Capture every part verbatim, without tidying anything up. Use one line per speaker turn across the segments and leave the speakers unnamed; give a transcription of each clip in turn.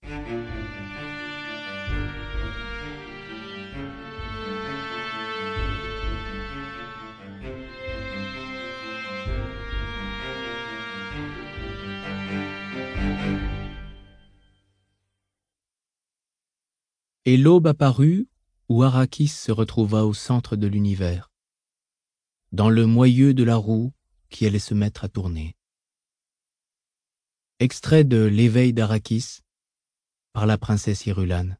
Et l'aube apparut où Arrakis se retrouva au centre de l'univers, dans le moyeu de la roue qui allait se mettre à tourner. Extrait de L'éveil d'Arrakis par la princesse Irulan.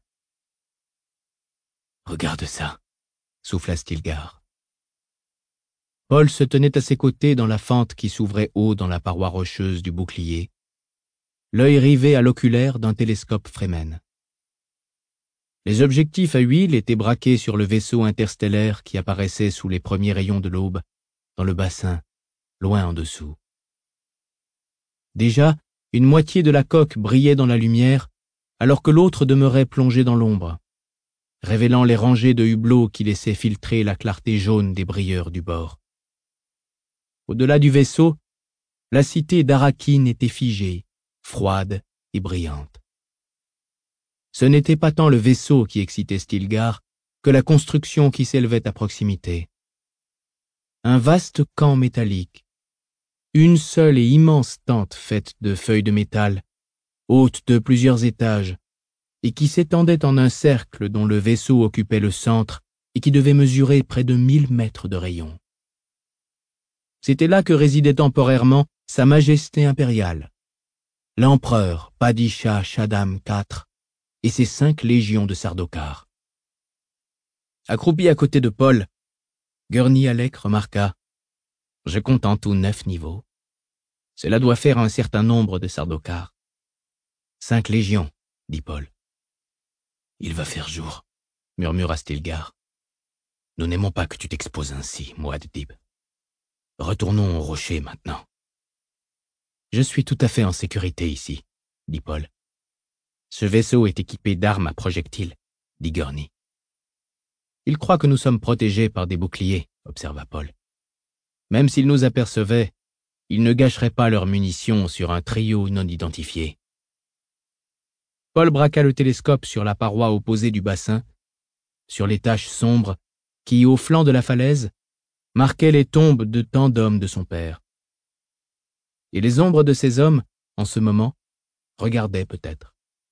« Regarde ça !» souffla Stilgar. Paul se tenait à ses côtés dans la fente qui s'ouvrait haut dans la paroi rocheuse du bouclier, l'œil rivé à l'oculaire d'un télescope Fremen. Les objectifs à huile étaient braqués sur le vaisseau interstellaire qui apparaissait sous les premiers rayons de l'aube, dans le bassin, loin en dessous. Déjà, une moitié de la coque brillait dans la lumière, alors que l'autre demeurait plongée dans l'ombre, révélant les rangées de hublots qui laissaient filtrer la clarté jaune des brilleurs du bord. Au-delà du vaisseau, la cité d'Arrakeen était figée, froide et brillante. Ce n'était pas tant le vaisseau qui excitait Stilgar que la construction qui s'élevait à proximité. Un vaste camp métallique, une seule et immense tente faite de feuilles de métal, haute de plusieurs étages, et qui s'étendait en un cercle dont le vaisseau occupait le centre et qui devait mesurer près de mille mètres de rayon. C'était là que résidait temporairement Sa Majesté impériale, l'empereur Padishah Shaddam quatre, et ses cinq légions de Sardaukar. Accroupi à côté de Paul, Gurney Halleck remarqua « Je compte en tout neuf niveaux. Cela doit faire un certain nombre de Sardaukar. »« Cinq légions, » dit Paul. « Il va faire jour, » murmura Stilgar. « Nous n'aimons pas que tu t'exposes ainsi, Muad'Dib. Retournons au rocher maintenant. »« Je suis tout à fait en sécurité ici, » dit Paul. « Ce vaisseau est équipé d'armes à projectiles, » dit Gurney. « Il croit que nous sommes protégés par des boucliers, » observa Paul. « Même s'ils nous apercevaient, ils ne gâcheraient pas leurs munitions sur un trio non identifié. » Paul braqua le télescope sur la paroi opposée du bassin, sur les taches sombres qui, au flanc de la falaise, marquaient les tombes de tant d'hommes de son père. Et les ombres de ces hommes, en ce moment, regardaient peut-être.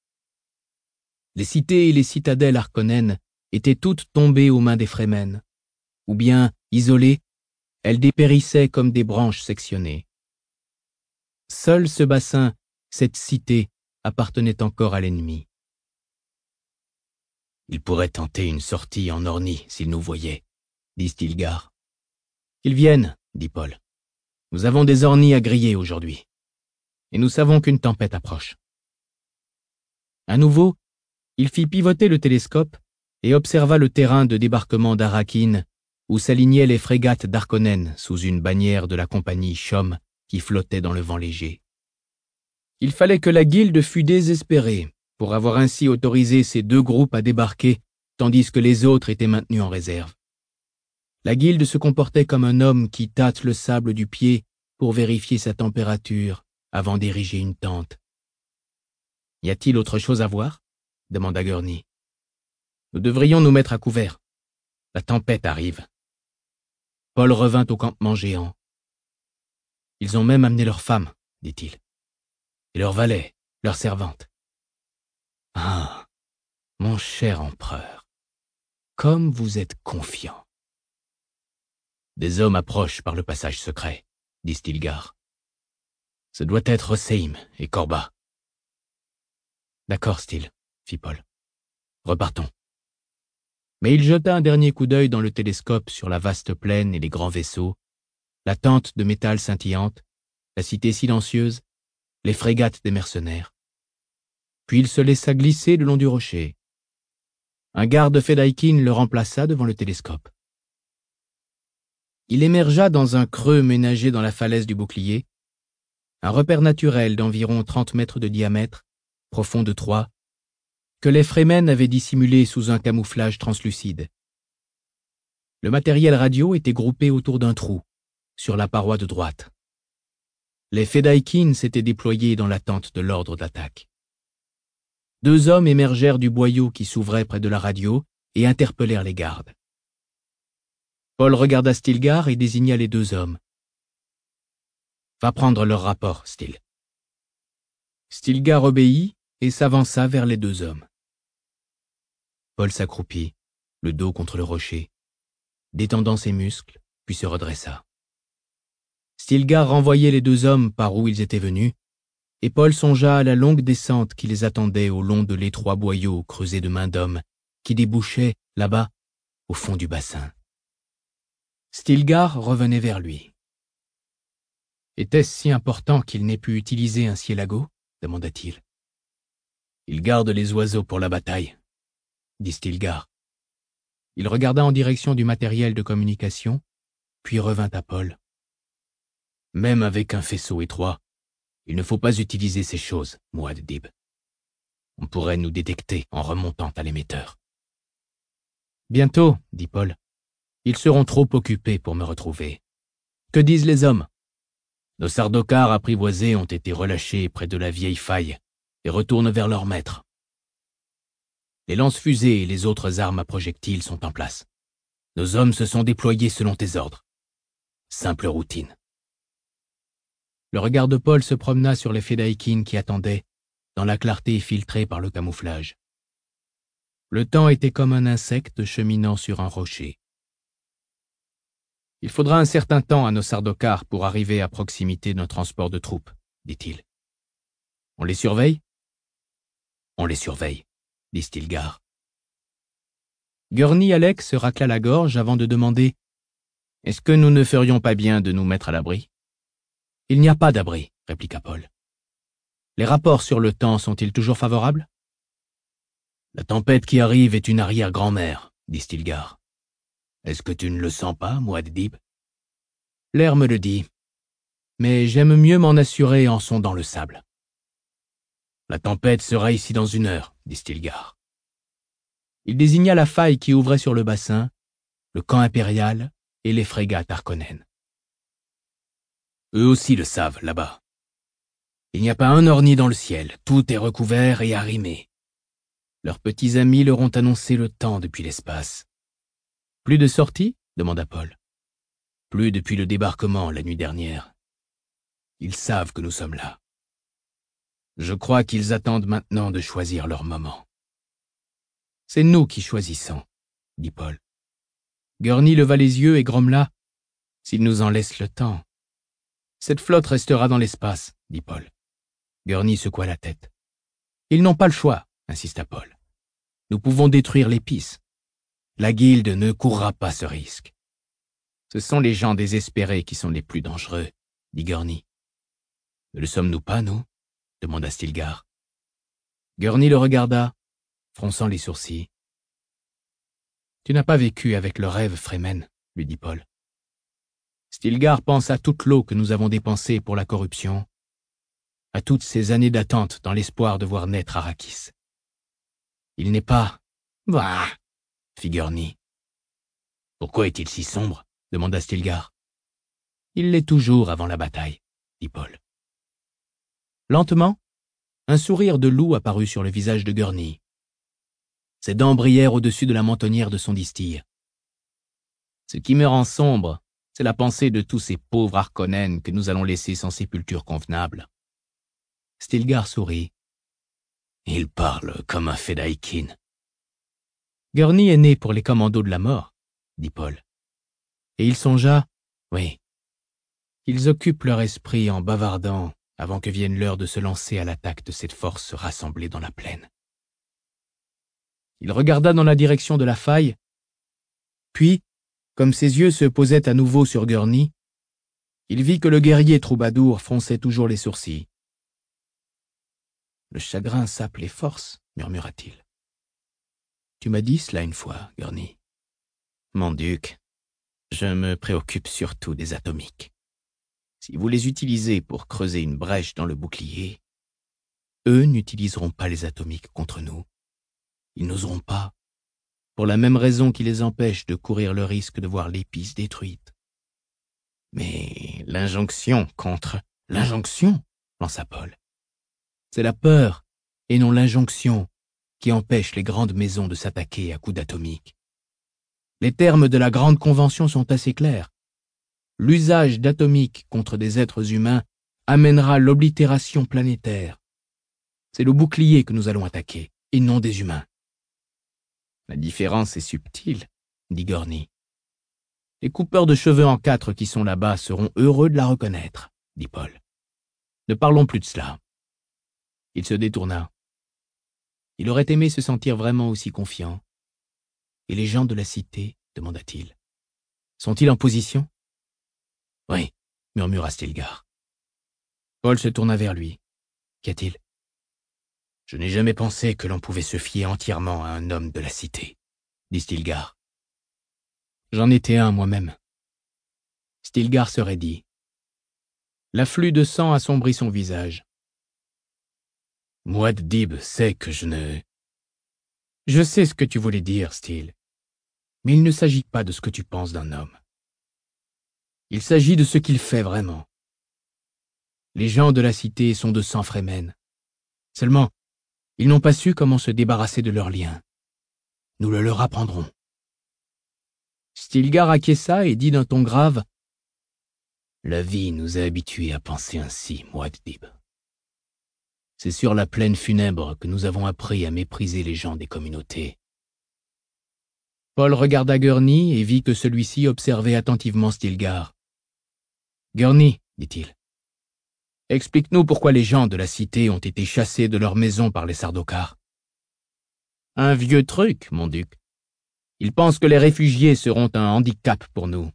Les cités et les citadelles harkonnènes étaient toutes tombées aux mains des Fremen, ou bien, isolées, elles dépérissaient comme des branches sectionnées. Seul ce bassin, cette cité, appartenait encore à l'ennemi. « Il pourrait tenter une sortie en Ornie s'il nous voyait, » dit Stilgar. « Qu'ils viennent, » dit Paul. « Nous avons des Ornies à griller aujourd'hui, et nous savons qu'une tempête approche. » À nouveau, il fit pivoter le télescope et observa le terrain de débarquement d'Arrakeen, où s'alignaient les frégates d'Harkonnen sous une bannière de la compagnie Chom qui flottait dans le vent léger. Il fallait que la guilde fût désespérée pour avoir ainsi autorisé ces deux groupes à débarquer, tandis que les autres étaient maintenus en réserve. La guilde se comportait comme un homme qui tâte le sable du pied pour vérifier sa température avant d'ériger une tente. « Y a-t-il autre chose à voir ?» demanda Gurney. « Nous devrions nous mettre à couvert. La tempête arrive. » Paul revint au campement géant. « Ils ont même amené leurs femmes, » dit-il. « Et leurs valets, leurs servantes. »« Ah, mon cher empereur, comme vous êtes confiant. »« Des hommes approchent par le passage secret, » dit Stilgar. « Ce doit être Seim et Korba. »« D'accord, Stil, » fit Paul. « Repartons. » Mais il jeta un dernier coup d'œil dans le télescope sur la vaste plaine et les grands vaisseaux, la tente de métal scintillante, la cité silencieuse, les frégates des mercenaires. Puis il se laissa glisser le long du rocher. Un garde Fedaykin le remplaça devant le télescope. Il émergea dans un creux ménagé dans la falaise du bouclier, un repère naturel d'environ trente mètres de diamètre, profond de trois, que les Fremen avaient dissimulé sous un camouflage translucide. Le matériel radio était groupé autour d'un trou, sur la paroi de droite. Les Fedaykin s'étaient déployés dans l'attente de l'ordre d'attaque. Deux hommes émergèrent du boyau qui s'ouvrait près de la radio et interpellèrent les gardes. Paul regarda Stilgar et désigna les deux hommes. « Va prendre leur rapport, Stil. » Stilgar obéit et s'avança vers les deux hommes. Paul s'accroupit, le dos contre le rocher, détendant ses muscles, puis se redressa. Stilgar renvoyait les deux hommes par où ils étaient venus, et Paul songea à la longue descente qui les attendait au long de l'étroit boyau creusé de main d'homme, qui débouchait, là-bas, au fond du bassin. Stilgar revenait vers lui. « Était-ce si important qu'il n'ait pu utiliser un cielago ?» demanda-t-il. « Il garde les oiseaux pour la bataille, » dit Stilgar. Il regarda en direction du matériel de communication, puis revint à Paul. « Même avec un faisceau étroit, il ne faut pas utiliser ces choses, Muad'Dib. On pourrait nous détecter en remontant à l'émetteur. »« Bientôt, » dit Paul. « Ils seront trop occupés pour me retrouver. Que disent les hommes ? Nos sardocars apprivoisés ont été relâchés près de la vieille faille et retournent vers leur maître. Les lance-fusées et les autres armes à projectiles sont en place. Nos hommes se sont déployés selon tes ordres. Simple routine. » Le regard de Paul se promena sur les Fedaykin qui attendaient, dans la clarté filtrée par le camouflage. Le temps était comme un insecte cheminant sur un rocher. « Il faudra un certain temps à nos sardocars pour arriver à proximité d'un transport de troupes, » dit-il. « On les surveille ? » ?»« On les surveille, » dit Stilgar. Gurney Halleck se racla la gorge avant de demander « Est-ce que nous ne ferions pas bien de nous mettre à l'abri ?»« Il n'y a pas d'abri, » répliqua Paul. « Les rapports sur le temps sont-ils toujours favorables ?»« La tempête qui arrive est une arrière-grand-mère, » dit Stilgar. « Est-ce que tu ne le sens pas, Muad'Dib ?»« L'air me le dit, mais j'aime mieux m'en assurer en sondant le sable. »« La tempête sera ici dans une heure, » dit Stilgar. Il désigna la faille qui ouvrait sur le bassin, le camp impérial et les frégates Harkonnen. Eux aussi le savent, là-bas. Il n'y a pas un orni dans le ciel, tout est recouvert et arrimé. Leurs petits amis leur ont annoncé le temps depuis l'espace. « Plus de sorties ?» demanda Paul. « Plus depuis le débarquement la nuit dernière. Ils savent que nous sommes là. Je crois qu'ils attendent maintenant de choisir leur moment. »« C'est nous qui choisissons, » dit Paul. Gurney leva les yeux et grommela. « S'ils nous en laissent le temps. »« Cette flotte restera dans l'espace, » dit Paul. Gurney secoua la tête. « Ils n'ont pas le choix, » insista Paul. « Nous pouvons détruire l'épice. La guilde ne courra pas ce risque. »« Ce sont les gens désespérés qui sont les plus dangereux, » dit Gurney. « Ne le sommes-nous pas, nous ?» demanda Stilgar. Gurney le regarda, fronçant les sourcils. « Tu n'as pas vécu avec le rêve, Fremen, » lui dit Paul. Stilgar pense à toute l'eau que nous avons dépensée pour la corruption, à toutes ces années d'attente dans l'espoir de voir naître Arrakis. Il n'est pas... « Bah !» fit Gurney. « Pourquoi est-il si sombre ?» demanda Stilgar. « Il l'est toujours avant la bataille, » dit Paul. Lentement, un sourire de loup apparut sur le visage de Gurney. Ses dents brillèrent au-dessus de la mentonnière de son distil. « Ce qui me rend sombre, c'est la pensée de tous ces pauvres Harkonnen que nous allons laisser sans sépulture convenable. » Stilgar sourit. « Il parle comme un Fedaykin. »« Gurney est né pour les commandos de la mort, » dit Paul. Et il songea, oui, qu'ils occupent leur esprit en bavardant avant que vienne l'heure de se lancer à l'attaque de cette force rassemblée dans la plaine. Il regarda dans la direction de la faille, puis, comme ses yeux se posaient à nouveau sur Gurney, il vit que le guerrier troubadour fronçait toujours les sourcils. « Le chagrin sape les forces, » murmura-t-il. « Tu m'as dit cela une fois, Gurney. »« Mon duc, je me préoccupe surtout des atomiques. Si vous les utilisez pour creuser une brèche dans le bouclier, eux n'utiliseront pas les atomiques contre nous. Ils n'oseront pas, pour la même raison qui les empêche de courir le risque de voir l'épice détruite. »« Mais l'injonction contre... »« L'injonction ?» lança Paul. « C'est la peur, et non l'injonction, qui empêche les grandes maisons de s'attaquer à coups d'atomique. Les termes de la Grande Convention sont assez clairs. L'usage d'atomique contre des êtres humains amènera l'oblitération planétaire. C'est le bouclier que nous allons attaquer, et non des humains. La différence est subtile, dit Gorny. Les coupeurs de cheveux en quatre qui sont là-bas seront heureux de la reconnaître, dit Paul. Ne parlons plus de cela. Il se détourna. Il aurait aimé se sentir vraiment aussi confiant. Et les gens de la cité, demanda-t-il, sont-ils en position? Oui, murmura Stilgar. Paul se tourna vers lui. Qu'y a-t-il? Je n'ai jamais pensé que l'on pouvait se fier entièrement à un homme de la cité, dit Stilgar. J'en étais un moi-même. Stilgar se raidit. L'afflux de sang assombrit son visage. Muad'Dib sait que je ne... Je sais ce que tu voulais dire, Stil. Mais il ne s'agit pas de ce que tu penses d'un homme. Il s'agit de ce qu'il fait vraiment. Les gens de la cité sont de sang Fremen. Seulement, ils n'ont pas su comment se débarrasser de leurs liens. Nous le leur apprendrons. Stilgar acquiesça et dit d'un ton grave « La vie nous a habitués à penser ainsi, Muad'Dib. C'est sur la plaine funèbre que nous avons appris à mépriser les gens des communautés. » Paul regarda Gurney et vit que celui-ci observait attentivement Stilgar. « Gurney, dit-il, explique-nous pourquoi les gens de la cité ont été chassés de leur maison par les Sardaukar. »« Un vieux truc, mon duc. Ils pensent que les réfugiés seront un handicap pour nous.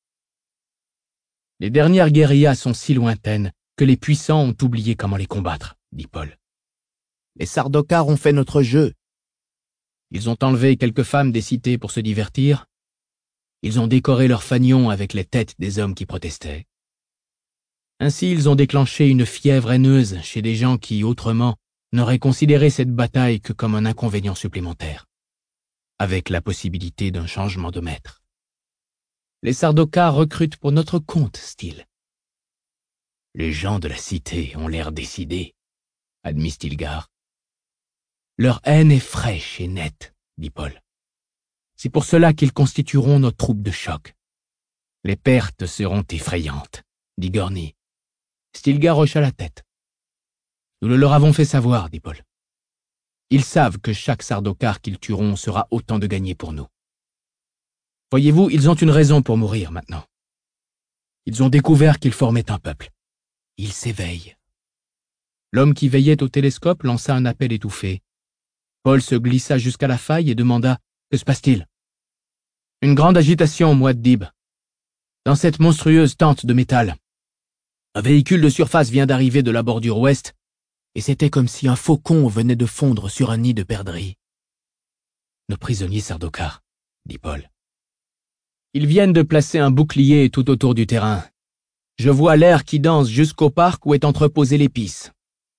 Les dernières guérillas sont si lointaines que les puissants ont oublié comment les combattre, dit Paul. Les Sardaukar ont fait notre jeu. Ils ont enlevé quelques femmes des cités pour se divertir. Ils ont décoré leurs fanions avec les têtes des hommes qui protestaient. Ainsi, ils ont déclenché une fièvre haineuse chez des gens qui, autrement, n'auraient considéré cette bataille que comme un inconvénient supplémentaire, avec la possibilité d'un changement de maître. Les Sardaukar recrutent pour notre compte, Stil. Les gens de la cité ont l'air décidés, admit Stilgar. Leur haine est fraîche et nette, dit Paul. C'est pour cela qu'ils constitueront notre troupe de choc. Les pertes seront effrayantes, dit Gurney. Stilgar hocha la tête. Nous le leur avons fait savoir, dit Paul. Ils savent que chaque Sardaukar qu'ils tueront sera autant de gagné pour nous. Voyez-vous, ils ont une raison pour mourir maintenant. Ils ont découvert qu'ils formaient un peuple. Ils s'éveillent. L'homme qui veillait au télescope lança un appel étouffé. Paul se glissa jusqu'à la faille et demanda « Que se passe-t-il » ? Une grande agitation, Muad'Dib. Dans cette monstrueuse tente de métal. Un véhicule de surface vient d'arriver de la bordure ouest, et c'était comme si un faucon venait de fondre sur un nid de perdrix. Nos prisonniers Sardaukar, dit Paul. Ils viennent de placer un bouclier tout autour du terrain. Je vois l'air qui danse jusqu'au parc où est entreposée l'épice.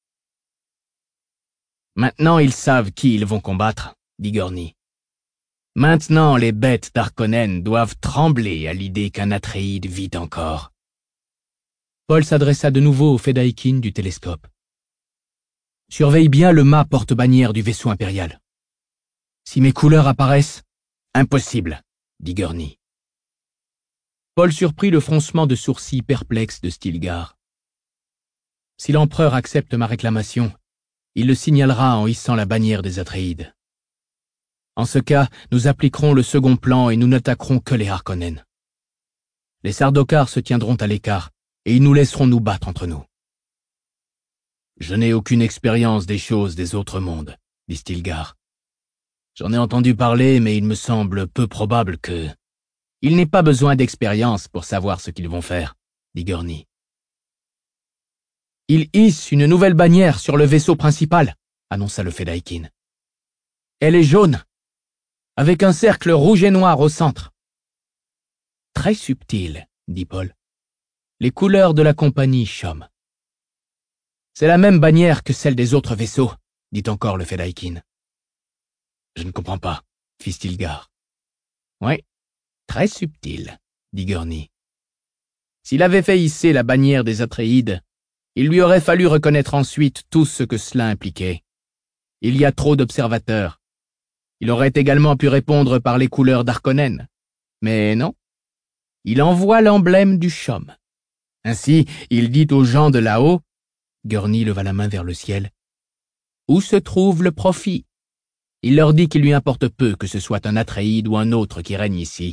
Maintenant, ils savent qui ils vont combattre, dit Gurney. Maintenant, les bêtes d'Harkonnen doivent trembler à l'idée qu'un Atréide vit encore. Paul s'adressa de nouveau au Fedaykin du télescope. Surveille bien le mât porte-bannière du vaisseau impérial. Si mes couleurs apparaissent, impossible, dit Gurney. Paul surprit le froncement de sourcils perplexe de Stilgar. Si l'empereur accepte ma réclamation, il le signalera en hissant la bannière des Atréides. En ce cas, nous appliquerons le second plan et nous n'attaquerons que les Harkonnen. Les Sardaukar se tiendront à l'écart et ils nous laisseront nous battre entre nous. Je n'ai aucune expérience des choses des autres mondes, dit Stilgar. J'en ai entendu parler, mais il me semble peu probable que... Il n'est pas besoin d'expérience pour savoir ce qu'ils vont faire, dit Gurney. Ils hissent une nouvelle bannière sur le vaisseau principal, annonça le Fedaykin. Elle est jaune, avec un cercle rouge et noir au centre. Très subtil, dit Paul. Les couleurs de la compagnie Chom. C'est la même bannière que celle des autres vaisseaux, dit encore le Fedaykin. Je ne comprends pas, fit Stilgar. Oui, très subtil, dit Gurney. S'il avait fait hisser la bannière des Atréides, il lui aurait fallu reconnaître ensuite tout ce que cela impliquait. Il y a trop d'observateurs. Il aurait également pu répondre par les couleurs d'Harkonnen. Mais non. Il envoie l'emblème du Chaume. Ainsi, il dit aux gens de là-haut, Gurney leva la main vers le ciel, où se trouve le profit? Il leur dit qu'il lui importe peu que ce soit un Atréide ou un autre qui règne ici.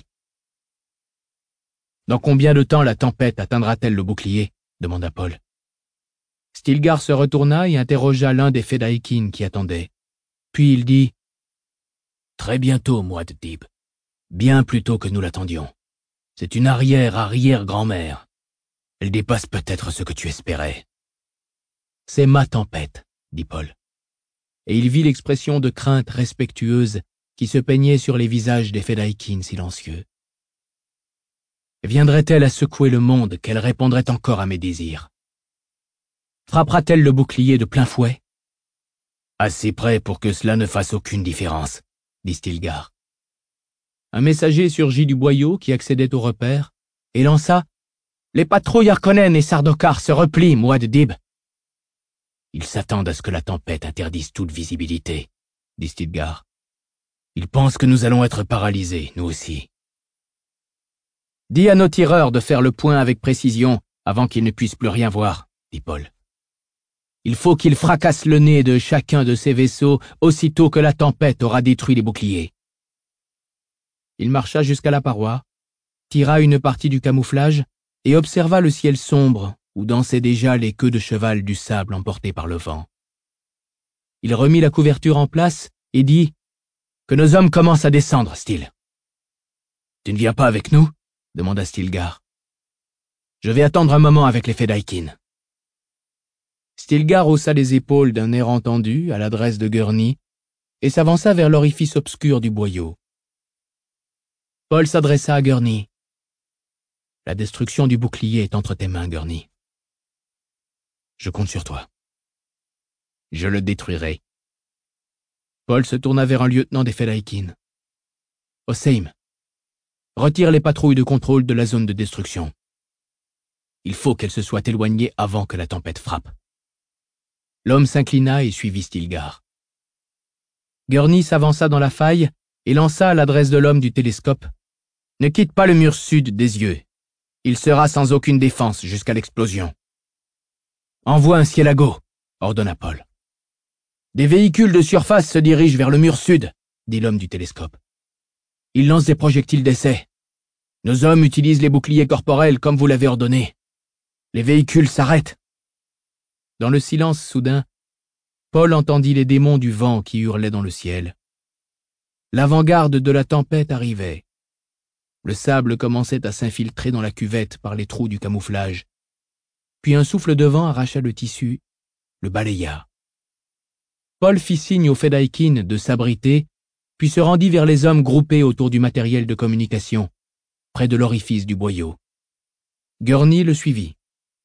Dans combien de temps la tempête atteindra-t-elle le bouclier? Demanda Paul. Stilgar se retourna et interrogea l'un des Fedaykin qui attendaient. Puis il dit, très bientôt, Muad'Dib. Bien plus tôt que nous l'attendions. C'est une arrière-arrière-grand-mère. Elle dépasse peut-être ce que tu espérais. C'est ma tempête, dit Paul. Et il vit l'expression de crainte respectueuse qui se peignait sur les visages des Fedaykin silencieux. Viendrait-elle à secouer le monde qu'elle répondrait encore à mes désirs? Frappera-t-elle le bouclier de plein fouet? Assez près pour que cela ne fasse aucune différence, dit Stilgar. Un messager surgit du boyau qui accédait au repère et lança « Les patrouilles Harkonnen et Sardaukar se replient, Muad'Dib !» Ils s'attendent à ce que la tempête interdise toute visibilité, dit Stilgar. Ils pensent que nous allons être paralysés, nous aussi. Dis à nos tireurs de faire le point avec précision avant qu'ils ne puissent plus rien voir, dit Paul. Il faut qu'ils fracassent le nez de chacun de ces vaisseaux aussitôt que la tempête aura détruit les boucliers. Il marcha jusqu'à la paroi, tira une partie du camouflage et observa le ciel sombre où dansaient déjà les queues de cheval du sable emportées par le vent. Il remit la couverture en place et dit « Que nos hommes commencent à descendre, Stil. »« Tu ne viens pas avec nous ?» demanda Stilgar. « Je vais attendre un moment avec les Fedaykin. » Stilgar haussa les épaules d'un air entendu à l'adresse de Gurney et s'avança vers l'orifice obscur du boyau. Paul s'adressa à Gurney. « La destruction du bouclier est entre tes mains, Gurney. Je compte sur toi. Je le détruirai. » Paul se tourna vers un lieutenant des Fedaykin. « Oseim, retire les patrouilles de contrôle de la zone de destruction. Il faut qu'elles se soient éloignées avant que la tempête frappe. » L'homme s'inclina et suivit Stilgar. Gurney s'avança dans la faille et lança à l'adresse de l'homme du télescope. « Ne quitte pas le mur sud des yeux. Il sera sans aucune défense jusqu'à l'explosion. »« Envoie un cielago, » ordonna Paul. « Des véhicules de surface se dirigent vers le mur sud, » dit l'homme du télescope. « Ils lancent des projectiles d'essai. Nos hommes utilisent les boucliers corporels comme vous l'avez ordonné. Les véhicules s'arrêtent. » Dans le silence soudain, Paul entendit les démons du vent qui hurlaient dans le ciel. L'avant-garde de la tempête arrivait. Le sable commençait à s'infiltrer dans la cuvette par les trous du camouflage. Puis un souffle de vent arracha le tissu, le balaya. Paul fit signe aux Fedaykin de s'abriter, puis se rendit vers les hommes groupés autour du matériel de communication, près de l'orifice du boyau. Gurney le suivit.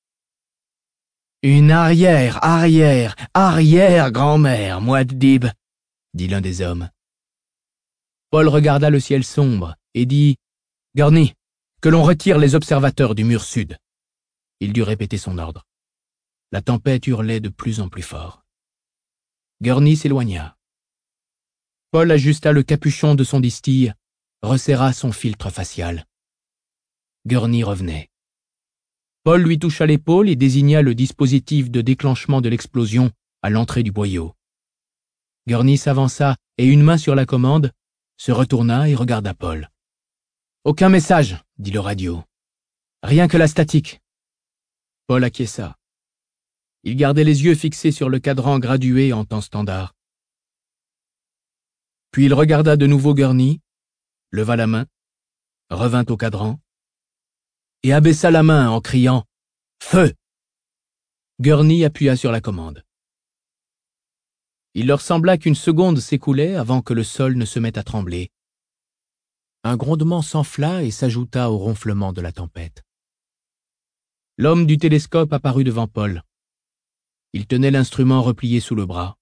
« Une arrière, arrière, arrière, grand-mère, Muad'Dib, » dit l'un des hommes. Paul regarda le ciel sombre et dit « Gurney, que l'on retire les observateurs du mur sud. » Il dut répéter son ordre. La tempête hurlait de plus en plus fort. Gurney s'éloigna. Paul ajusta le capuchon de son distille, resserra son filtre facial. Gurney revenait. Paul lui toucha l'épaule et désigna le dispositif de déclenchement de l'explosion à l'entrée du boyau. Gurney s'avança et, une main sur la commande, se retourna et regarda Paul. « Aucun message, » dit le radio. « Rien que la statique. » Paul acquiesça. Il gardait les yeux fixés sur le cadran gradué en temps standard. Puis il regarda de nouveau Gurney, leva la main, revint au cadran, et abaissa la main en criant « Feu !» Gurney appuya sur la commande. Il leur sembla qu'une seconde s'écoulait avant que le sol ne se mette à trembler. Un grondement s'enfla et s'ajouta au ronflement de la tempête. L'homme du télescope apparut devant Paul. Il tenait l'instrument replié sous le bras.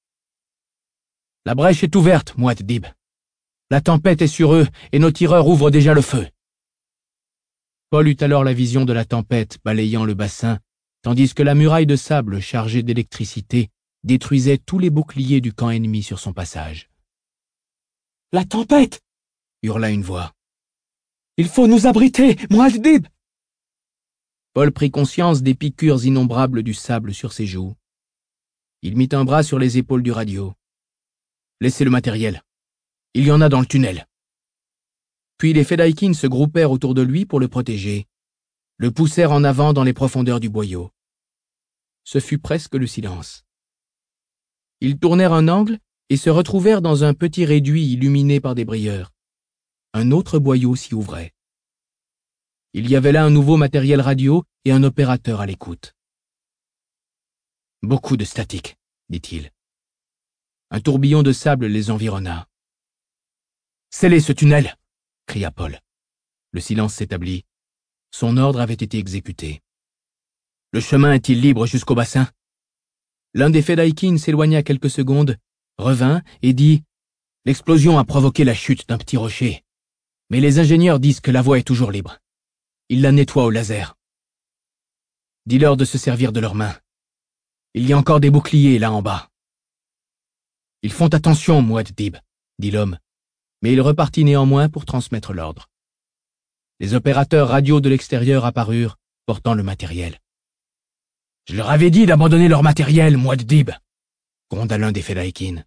« La brèche est ouverte, Muad'Dib. La tempête est sur eux et nos tireurs ouvrent déjà le feu. » Paul eut alors la vision de la tempête balayant le bassin, tandis que la muraille de sable chargée d'électricité détruisait tous les boucliers du camp ennemi sur son passage.
« La tempête !»
hurla une voix.
« Il faut nous abriter, Muad'Dib !»
Paul prit conscience des piqûres innombrables du sable sur ses joues. Il mit un bras sur les épaules du radio. « Laissez le matériel. Il y en a dans le tunnel. » Puis les Fedaykin se groupèrent autour de lui pour le protéger, le poussèrent en avant dans les profondeurs du boyau. Ce fut presque le silence. Ils tournèrent un angle et se retrouvèrent dans un petit réduit illuminé par des brilleurs. Un autre boyau s'y ouvrait. Il y avait là un nouveau matériel radio et un opérateur à l'écoute. « Beaucoup de statique, » dit-il. Un tourbillon de sable les environna. « Scellez ce tunnel !» cria Paul. Le silence s'établit. Son ordre avait été exécuté. « Le chemin est-il libre jusqu'au bassin ?» L'un des Fedaykin s'éloigna quelques secondes, revint et dit « L'explosion a provoqué la chute d'un petit rocher, mais les ingénieurs disent que la voie est toujours libre. Ils la nettoient au laser. Dis-leur de se servir de leurs mains. Il y a encore des boucliers là en bas. » « Ils font attention, Muad'Dib, » dit l'homme, mais il repartit néanmoins pour transmettre l'ordre. Les opérateurs radio de l'extérieur apparurent, portant le matériel. « Je leur avais dit d'abandonner leur matériel, Muad'Dib !» gronda l'un des Fedaykin.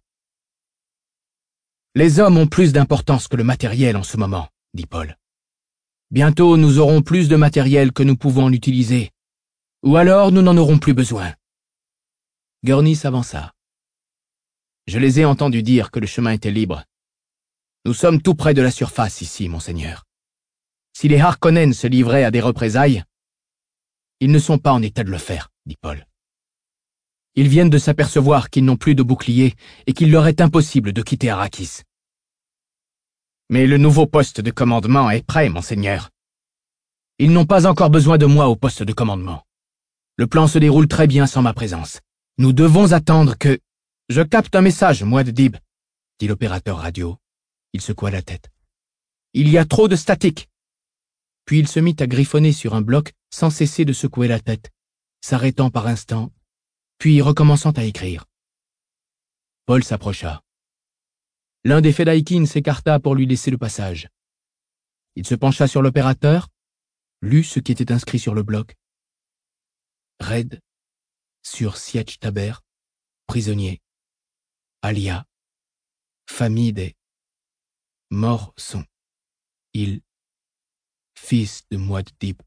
« Les hommes ont plus d'importance que le matériel en ce moment, » dit Paul. « Bientôt nous aurons plus de matériel que nous pouvons en utiliser, ou alors nous n'en aurons plus besoin. » Gurney s'avança. « Je les ai entendus dire que le chemin était libre. Nous sommes tout près de la surface ici, monseigneur. Si les Harkonnen se livraient à des représailles, ils ne sont pas en état de le faire, dit Paul. Ils viennent de s'apercevoir qu'ils n'ont plus de bouclier et qu'il leur est impossible de quitter Arrakis. Mais le nouveau poste de commandement est prêt, monseigneur. Ils n'ont pas encore besoin de moi au poste de commandement. Le plan se déroule très bien sans ma présence. Nous devons attendre que... Je capte un message, Muad'Dib, dit l'opérateur radio. Il secoua la tête. Il y a trop de statique. Puis il se mit à griffonner sur un bloc sans cesser de secouer la tête, s'arrêtant par instants, puis recommençant à écrire. Paul s'approcha. L'un des Fedaykin s'écarta pour lui laisser le passage. Il se pencha sur l'opérateur, lut ce qui était inscrit sur le bloc. Raid sur Sietch Taber, prisonnier. Alia, famille des morts sont il, fils de Muad'Dib.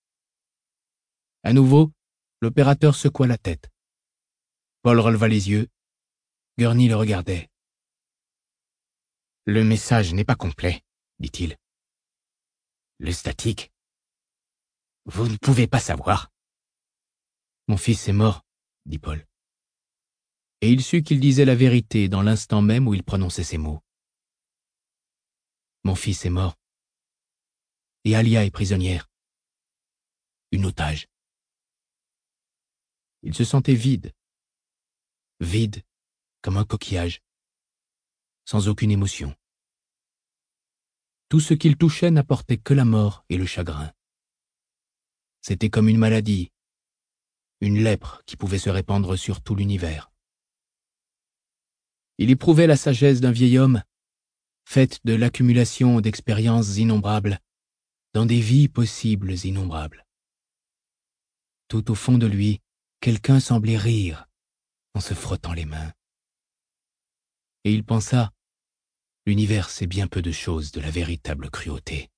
À nouveau, l'opérateur secoua la tête. Paul releva les yeux. Gurney le regardait. « Le message n'est pas complet, » dit-il. « Le statique. Vous ne pouvez pas savoir. »« Mon fils est mort, » dit Paul. Et il sut qu'il disait la vérité dans l'instant même où il prononçait ces mots. Mon fils est mort. Et Alia est prisonnière. Une otage. Il se sentait vide. Vide comme un coquillage. Sans aucune émotion. Tout ce qu'il touchait n'apportait que la mort et le chagrin. C'était comme une maladie, une lèpre qui pouvait se répandre sur tout l'univers. Il éprouvait la sagesse d'un vieil homme, faite de l'accumulation d'expériences innombrables, dans des vies possibles innombrables. Tout au fond de lui, quelqu'un semblait rire en se frottant les mains. Et il pensa, l'univers sait bien peu de choses de la véritable cruauté.